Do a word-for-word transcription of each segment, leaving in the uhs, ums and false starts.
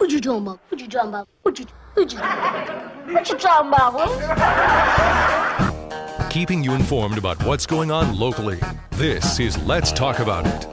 What you talking about? What you talking about? What you, what you, what you talking about, huh? Keeping you informed about what's going on locally. This is Let's Talk About It.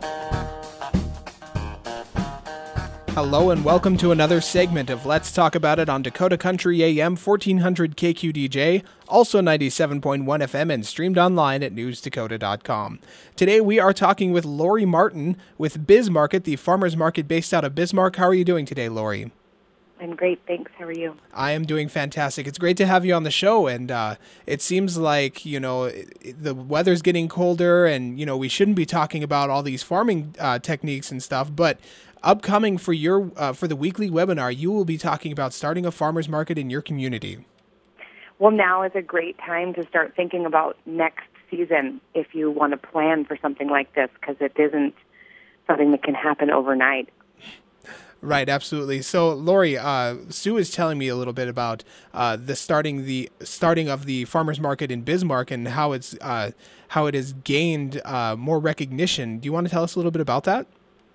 Hello and welcome to another segment of Let's Talk About It on Dakota Country A M fourteen hundred K Q D J, also ninety-seven point one F M and streamed online at news dakota dot com. Today we are talking with Lori Martin with Biz Market, the farmers market based out of Bismarck. How are you doing today, Lori? I'm great, thanks. How are you? I am doing fantastic. It's great to have you on the show, and uh, it seems like, you know, it, the weather's getting colder, and, you know, we shouldn't be talking about all these farming uh, techniques and stuff, but upcoming for your uh, for the weekly webinar, you will be talking about starting a farmer's market in your community. Well, now is a great time to start thinking about next season if you want to plan for something like this, because it isn't something that can happen overnight. Right, absolutely. So, Lori, uh, Sue is telling me a little bit about uh, the starting the starting of the farmers market in Bismarck and how it's uh, how it has gained uh, more recognition. Do you want to tell us a little bit about that?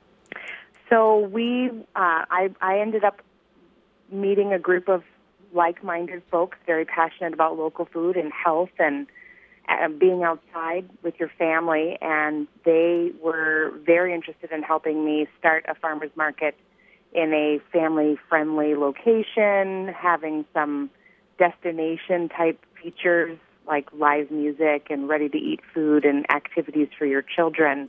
So we, uh, I, I ended up meeting a group of like-minded folks very passionate about local food and health and uh, being outside with your family, and they were very interested in helping me start a farmers market in a family-friendly location, having some destination-type features like live music and ready-to-eat food and activities for your children.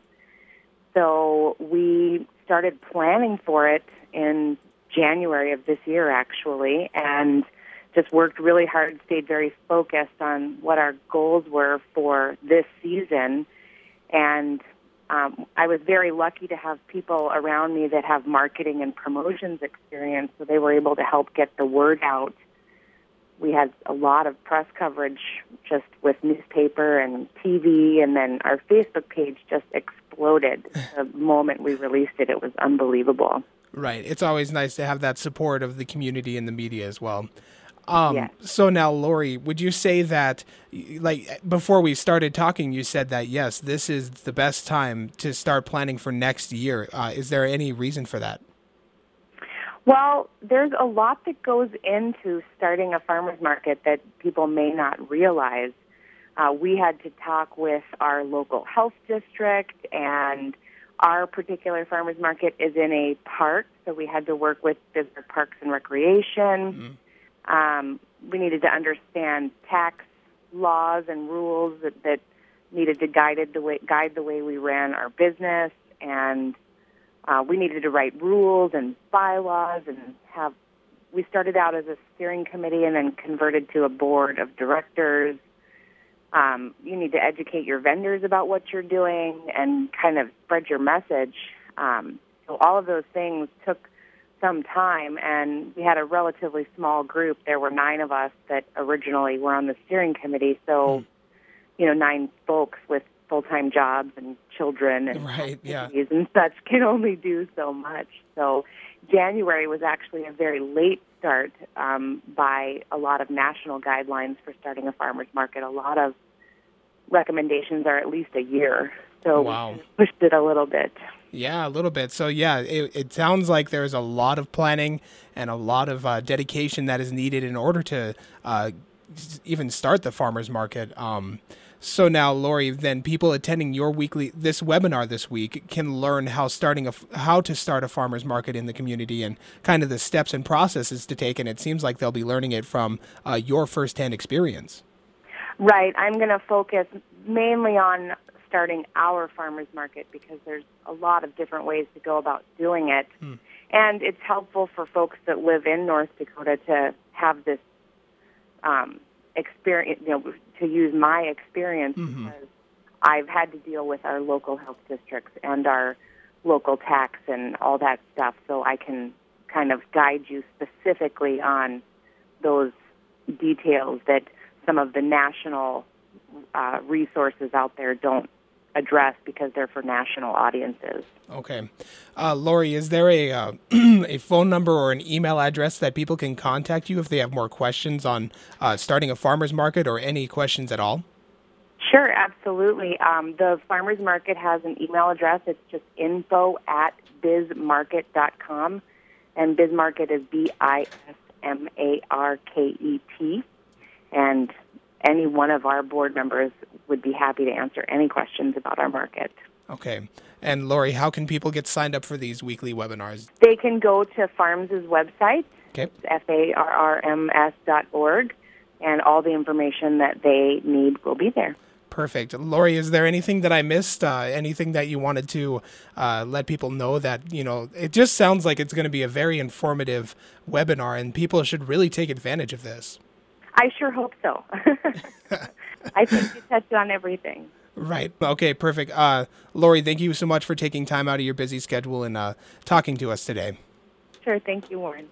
So we started planning for it in January of this year, actually, and just worked really hard, stayed very focused on what our goals were for this season. And um, I was very lucky to have people around me that have marketing and promotions experience, so they were able to help get the word out. We had a lot of press coverage just with newspaper and T V, and then our Facebook page just exploded the moment we released it. It was unbelievable. Right. It's always nice to have that support of the community and the media as well. Um, yes. So now, Lori, would you say that, like, before we started talking, you said that, yes, this is the best time to start planning for next year. Uh, is there any reason for that? Well, there's a lot that goes into starting a farmer's market that people may not realize. Uh, we had to talk with our local health district, and our particular farmer's market is in a park, so we had to work with Bismarck Parks and Recreation. Mm-hmm. Um, we needed to understand tax laws and rules that, that needed to guide the way, guide the way we ran our business, and Uh, we needed to write rules and bylaws and have, we started out as a steering committee and then converted to a board of directors. Um, you need to educate your vendors about what you're doing and kind of spread your message. Um, so all of those things took some time, and we had a relatively small group. There were nine of us that originally were on the steering committee, so, mm. you know, nine folks with full-time jobs and children and right, yeah. and such can only do so much. So January was actually a very late start um, by a lot of national guidelines for starting a farmer's market. A lot of recommendations are at least a year. So wow. we pushed it a little bit. Yeah, a little bit. So yeah, it, it sounds like there's a lot of planning and a lot of uh, dedication that is needed in order to uh, even start the farmer's market. Um, So now, Lori, then people attending your weekly this webinar this week can learn how starting a how to start a farmers market in the community and kind of the steps and processes to take. And it seems like they'll be learning it from uh, your firsthand experience. Right. I'm going to focus mainly on starting our farmers market because there's a lot of different ways to go about doing it, hmm. and it's helpful for folks that live in North Dakota to have this. Um, experience, you know, to use my experience mm-hmm. because I've had to deal with our local health districts and our local tax and all that stuff, so I can kind of guide you specifically on those details that some of the national uh, resources out there don't address because they're for national audiences. Okay. Uh, Lori, is there a uh, a phone number or an email address that people can contact you if they have more questions on uh, starting a farmer's market or any questions at all? Sure, absolutely. Um, the farmer's market has an email address. It's just info at bizmarket dot com. and Bismarket is B I S M A R K E T. And any one of our board members would be happy to answer any questions about our market. Okay. And Lori, how can people get signed up for these weekly webinars? They can go to Farms' website, Okay. F A R R M S dot org, and all the information that they need will be there. Perfect. Lori, is there anything that I missed? Uh, anything that you wanted to uh, let people know that, you know, it just sounds like it's going to be a very informative webinar and people should really take advantage of this. I sure hope so. I think you touched on everything. Right. Okay, perfect. Uh, Lori, thank you so much for taking time out of your busy schedule and uh, talking to us today. Sure. Thank you, Warren.